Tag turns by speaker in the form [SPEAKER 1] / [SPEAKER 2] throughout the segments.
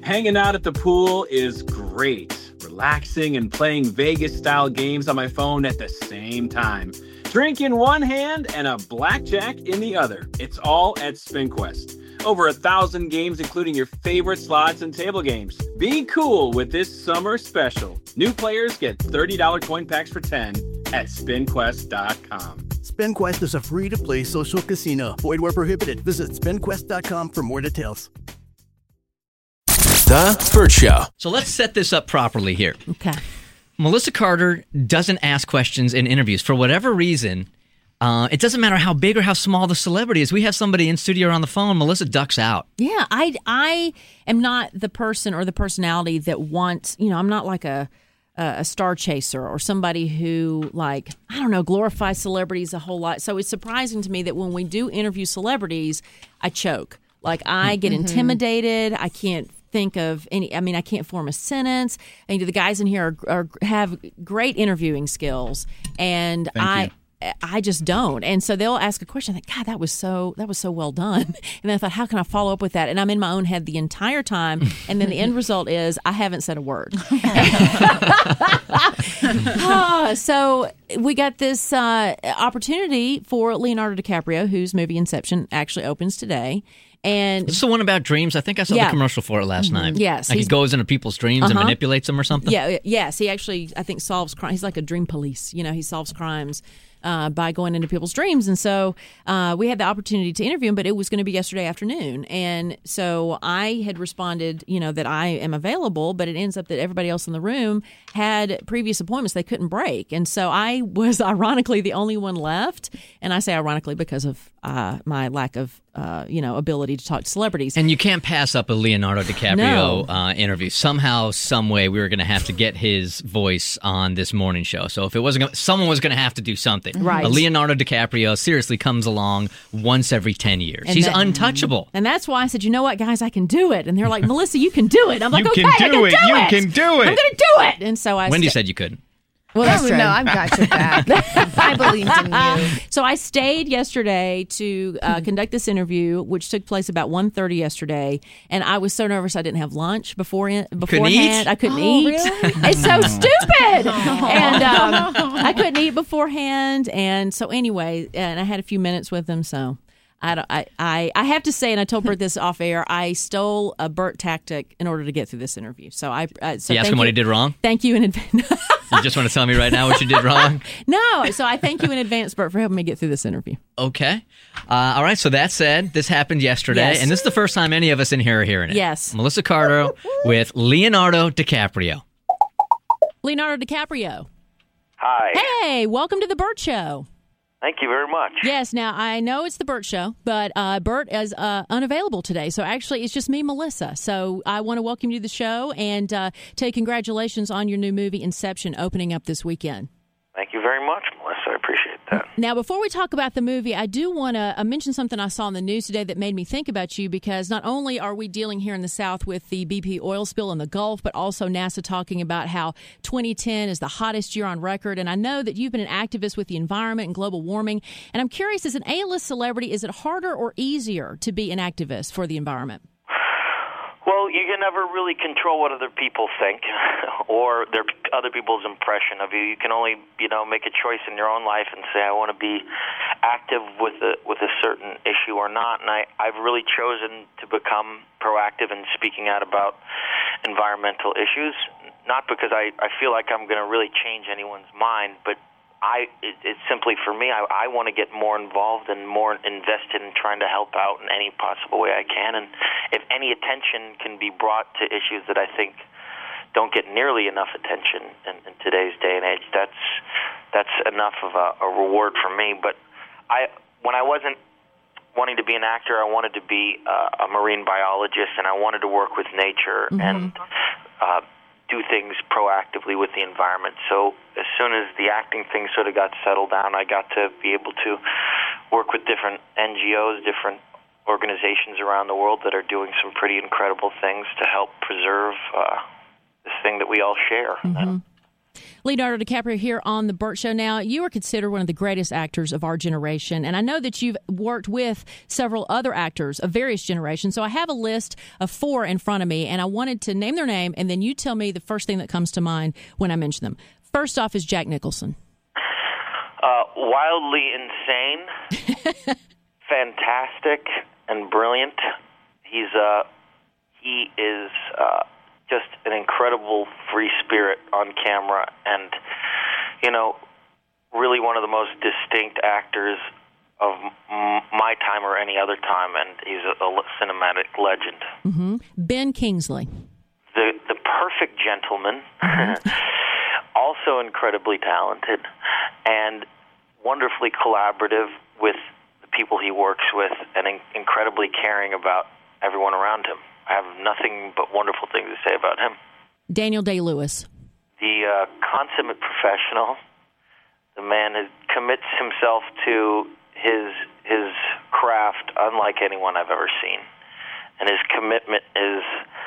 [SPEAKER 1] Hanging out at the pool is great. Relaxing and playing Vegas-style games on my phone at the same time. Drink in one hand and a blackjack in the other. It's all at SpinQuest. Over 1,000 games, including your favorite slots and table games. Be cool with this summer special. New players get $30 coin packs for 10 at SpinQuest.com.
[SPEAKER 2] SpinQuest is a free-to-play social casino. Void where prohibited. Visit SpinQuest.com for more details.
[SPEAKER 3] The Burt Show.
[SPEAKER 4] So let's set this up properly here.
[SPEAKER 5] Okay.
[SPEAKER 4] Melissa Carter doesn't ask questions in interviews. For whatever reason, it doesn't matter how big or how small the celebrity is. We have somebody in studio or on the phone. Melissa ducks out.
[SPEAKER 5] Yeah, I am not the person or the personality that wants, I'm not like a star chaser or somebody who, glorifies celebrities a whole lot. So it's surprising to me that when we do interview celebrities, I choke. I get intimidated. I can't think of any. I can't form a sentence. The guys in here have great interviewing skills, and I just don't. And so they'll ask a question. I think, God, that was so well done. And then I thought, how can I follow up with that? And I'm in my own head the entire time. And then the end result is I haven't said a word. So we got this opportunity for Leonardo DiCaprio, whose movie Inception actually opens today. And
[SPEAKER 4] this is the one about dreams. I think I saw the commercial for it last night.
[SPEAKER 5] Yes.
[SPEAKER 4] He goes into people's dreams and manipulates them or something.
[SPEAKER 5] Yeah. Yes. He actually, I think, solves crime. He's like a dream police. He solves crimes by going into people's dreams. And so we had the opportunity to interview him, but it was going to be yesterday afternoon. And so I had responded, that I am available, but it ends up that everybody else in the room had previous appointments they couldn't break. And so I was ironically the only one left. And I say ironically because of my lack of ability to talk to celebrities.
[SPEAKER 4] And you can't pass up a Leonardo DiCaprio interview. Somehow, some way, we were going to have to get his voice on this morning show. So if it wasn't, someone was going to have to do something.
[SPEAKER 5] Right.
[SPEAKER 4] A Leonardo DiCaprio seriously comes along once every 10 years.
[SPEAKER 5] And
[SPEAKER 4] He's untouchable.
[SPEAKER 5] And that's why I said, you know what, guys, I can do it. And they're like, Melissa, you can do it. I'm like,
[SPEAKER 6] You
[SPEAKER 5] okay,
[SPEAKER 6] can
[SPEAKER 5] I can
[SPEAKER 6] do it.
[SPEAKER 5] do
[SPEAKER 6] You
[SPEAKER 5] it.
[SPEAKER 6] can do it.
[SPEAKER 5] I'm going to do it. And so
[SPEAKER 4] Wendy said you couldn't.
[SPEAKER 5] Well, that's true.
[SPEAKER 7] No, I've got your back. I believed in you.
[SPEAKER 5] So I stayed yesterday to conduct this interview, which took place about 1:30 yesterday, and I was so nervous I didn't have lunch beforehand. I couldn't eat.
[SPEAKER 7] Really?
[SPEAKER 5] It's so stupid. And I couldn't eat beforehand, and so anyway, and I had a few minutes with them, so. I have to say, and I told Burt this off air, I stole a Burt tactic in order to get through this interview. So you
[SPEAKER 4] asked him what he did wrong?
[SPEAKER 5] Thank you in advance.
[SPEAKER 4] You just want to tell me right now what you did wrong?
[SPEAKER 5] No, so I thank you in advance, Burt, for helping me get through this interview.
[SPEAKER 4] Okay. All right, so that said, this happened yesterday,
[SPEAKER 5] Yes.
[SPEAKER 4] and this is the first time any of us in here are hearing it.
[SPEAKER 5] Yes.
[SPEAKER 4] Melissa Carter with Leonardo DiCaprio.
[SPEAKER 5] Leonardo DiCaprio.
[SPEAKER 8] Hi.
[SPEAKER 5] Hey, welcome to the Burt Show.
[SPEAKER 8] Thank you very much.
[SPEAKER 5] Yes, now I know it's the Burt Show, but Burt is unavailable today. So actually, it's just me, Melissa. So I want to welcome you to the show and tell you congratulations on your new movie, Inception, opening up this weekend.
[SPEAKER 8] Thank you very much, Melissa. I appreciate that.
[SPEAKER 5] Now, before we talk about the movie, I do want to mention something I saw in the news today that made me think about you, because not only are we dealing here in the South with the BP oil spill in the Gulf, but also NASA talking about how 2010 is the hottest year on record. And I know that you've been an activist with the environment and global warming. And I'm curious, as an A-list celebrity, is it harder or easier to be an activist for the environment?
[SPEAKER 8] Well, you can never really control what other people think or other people's impression of you. You can only, make a choice in your own life and say, I want to be active with a certain issue or not. And I've really chosen to become proactive in speaking out about environmental issues, not because I feel like I'm going to really change anyone's mind, but it's simply for me, I want to get more involved and more invested in trying to help out in any possible way I can. And if any attention can be brought to issues that I think don't get nearly enough attention in today's day and age, that's enough of a reward for me. But when I wasn't wanting to be an actor, I wanted to be a marine biologist, and I wanted to work with nature and do things proactively with the environment. So as soon as the acting thing sort of got settled down, I got to be able to work with different NGOs, different organizations around the world that are doing some pretty incredible things to help preserve this thing that we all share.
[SPEAKER 5] Leonardo DiCaprio here on The Burt Show. Now, you are considered one of the greatest actors of our generation, and I know that you've worked with several other actors of various generations, so I have a list of 4 in front of me, and I wanted to name their name, and then you tell me the first thing that comes to mind when I mention them. First off is Jack Nicholson.
[SPEAKER 8] Wildly insane, fantastic, and brilliant. He is just an incredible free spirit on camera, and really one of the most distinct actors of my time or any other time, and he's a cinematic legend.
[SPEAKER 5] Mm-hmm. Ben Kingsley,
[SPEAKER 8] the perfect gentleman, also incredibly talented, and wonderfully collaborative with the people he works with, and incredibly caring about everyone around him. I have nothing but wonderful things to say about him.
[SPEAKER 5] Daniel Day-Lewis.
[SPEAKER 8] The consummate professional. The man commits himself to his craft unlike anyone I've ever seen. And his commitment is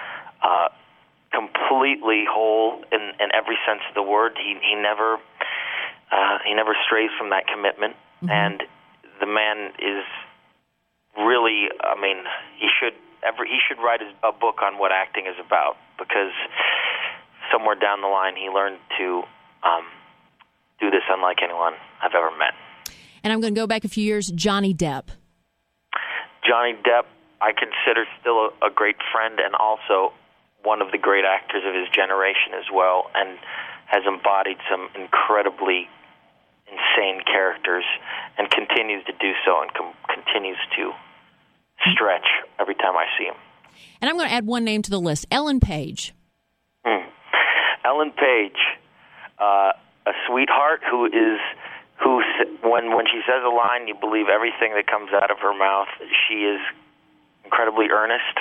[SPEAKER 8] completely whole in every sense of the word. He never strays from that commitment. Mm-hmm. And the man is really, he should write a book on what acting is about, because somewhere down the line he learned to do this unlike anyone I've ever met.
[SPEAKER 5] And I'm going to go back a few years, Johnny Depp.
[SPEAKER 8] Johnny Depp, I consider still a great friend, and also one of the great actors of his generation as well, and has embodied some incredibly insane characters, and continues to do so, and continues to stretch every time I see him.
[SPEAKER 5] And I'm going to add one name to the list, Ellen Page.
[SPEAKER 8] Ellen Page, a sweetheart who when she says a line, you believe everything that comes out of her mouth. She is incredibly earnest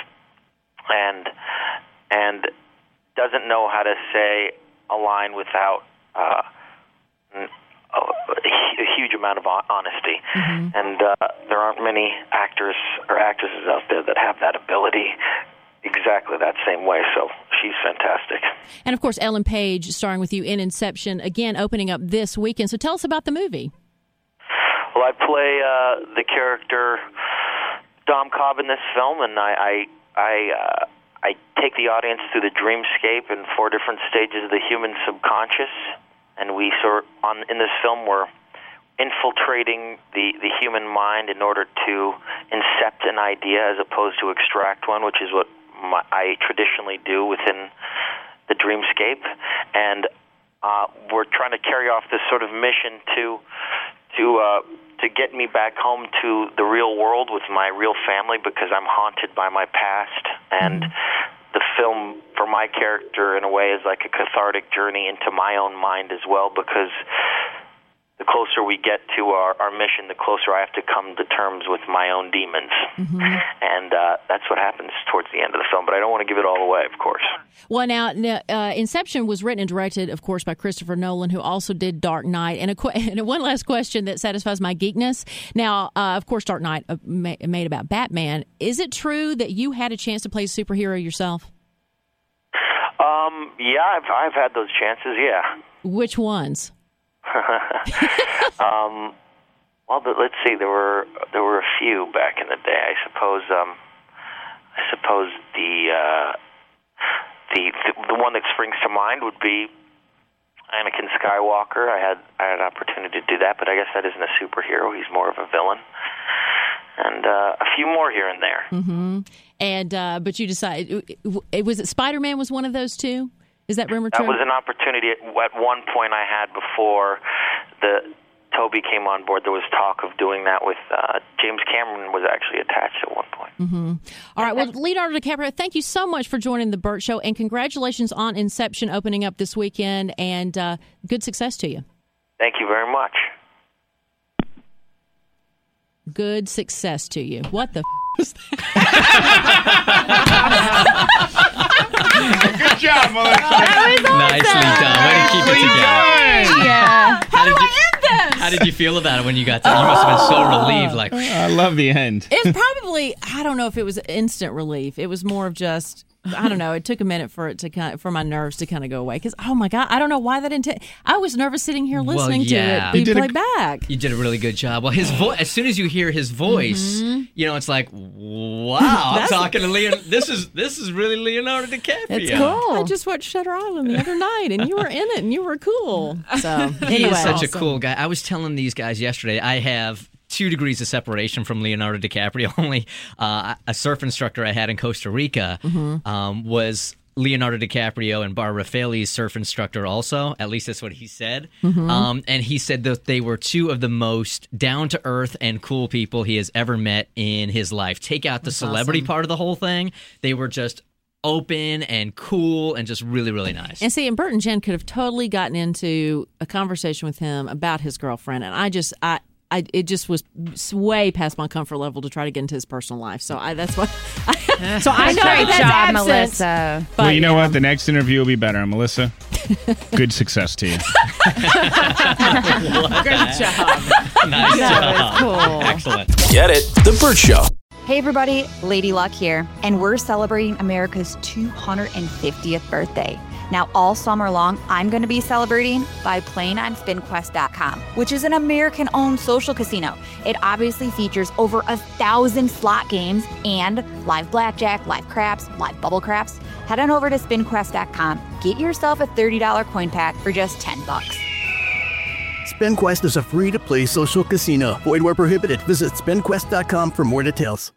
[SPEAKER 8] and doesn't know how to say a line without a huge amount of honesty. Mm-hmm. And there aren't many actors or actresses out there that have that ability exactly that same way, so she's fantastic.
[SPEAKER 5] And, of course, Ellen Page starring with you in Inception, again, opening up this weekend. So tell us about the movie.
[SPEAKER 8] Well, I play the character Dom Cobb in this film, and I take the audience through the dreamscape in 4 different stages of the human subconscious, and in this film we're infiltrating the human mind in order to incept an idea as opposed to extract one, which is what I traditionally do within the dreamscape. And we're trying to carry off this sort of mission to get me back home to the real world with my real family, because I'm haunted by my past. And the film, for my character, in a way, is like a cathartic journey into my own mind as well, because the closer we get to our mission, the closer I have to come to terms with my own demons. Mm-hmm. And that's what happens towards the end of the film. But I don't want to give it all away, of course. Well,
[SPEAKER 5] now Inception was written and directed, of course, by Christopher Nolan, who also did Dark Knight. And one last question that satisfies my geekness. Now, of course, Dark Knight made about Batman. Is it true that you had a chance to play a superhero yourself?
[SPEAKER 8] Yeah, I've had those chances, yeah.
[SPEAKER 5] Which ones?
[SPEAKER 8] Well, let's see. There were a few back in the day. I suppose the one that springs to mind would be Anakin Skywalker. I had an opportunity to do that, but I guess that isn't a superhero. He's more of a villain. And a few more here and there. Mm-hmm.
[SPEAKER 5] And but you decided, was it Spider-Man was one of those two? Is that rumor true?
[SPEAKER 8] That was an opportunity at one point I had before Toby came on board. There was talk of doing that with James Cameron was actually attached at one point.
[SPEAKER 5] Mm-hmm. All right. Well, Leonardo DiCaprio, thank you so much for joining the Burt Show, and congratulations on Inception opening up this weekend, and good success to you.
[SPEAKER 8] Thank you very much.
[SPEAKER 5] Good success to you. What the was that?
[SPEAKER 3] Good job, Melissa.
[SPEAKER 7] That was awesome.
[SPEAKER 4] Nicely done. Way to keep it together.
[SPEAKER 7] Yeah.
[SPEAKER 4] How did you feel about it when you got to? You must have been so relieved. Like,
[SPEAKER 3] I love the end.
[SPEAKER 5] It's probably, I don't know if it was instant relief. It was more of just, I don't know. It took a minute for it to for my nerves to kind of go away because oh my God, I don't know why that didn't. I was nervous sitting here listening to it be played back.
[SPEAKER 4] You did a really good job. Well, his voice. As soon as you hear his voice, it's like, wow, I'm talking to Leon. This is really Leonardo DiCaprio.
[SPEAKER 5] It's cool. I just watched Shutter Island the other night, and you were in it, and you were cool. So anyway,
[SPEAKER 4] he is such a cool guy. I was telling these guys yesterday. I have 2 degrees of separation from Leonardo DiCaprio. Only a surf instructor I had in Costa Rica was Leonardo DiCaprio and Barbara Faley's surf instructor also. At least that's what he said. And he said that they were 2 of the most down-to-earth and cool people he has ever met in his life. Take out the celebrity part of the whole thing. They were just open and cool and just really, really nice.
[SPEAKER 5] And see, and Bert and Jen could have totally gotten into a conversation with him about his girlfriend. And it just was way past my comfort level to try to get into his personal life. So that's what. So I know
[SPEAKER 7] great
[SPEAKER 5] that's
[SPEAKER 7] job,
[SPEAKER 5] absent,
[SPEAKER 7] Melissa.
[SPEAKER 5] But,
[SPEAKER 3] well, you know what? The next interview will be better, Melissa. Good success to you.
[SPEAKER 5] Great job.
[SPEAKER 4] Nice
[SPEAKER 7] That
[SPEAKER 4] job.
[SPEAKER 7] was cool.
[SPEAKER 4] Excellent.
[SPEAKER 6] Get it? The Bert Show.
[SPEAKER 9] Hey everybody, Lady Luck here, and we're celebrating America's 250th birthday. Now, all summer long, I'm going to be celebrating by playing on SpinQuest.com, which is an American-owned social casino. It obviously features over 1,000 slot games and live blackjack, live craps, live bubble craps. Head on over to SpinQuest.com. Get yourself a $30 coin pack for just $10.
[SPEAKER 2] SpinQuest is a free-to-play social casino. Void where prohibited. Visit SpinQuest.com for more details.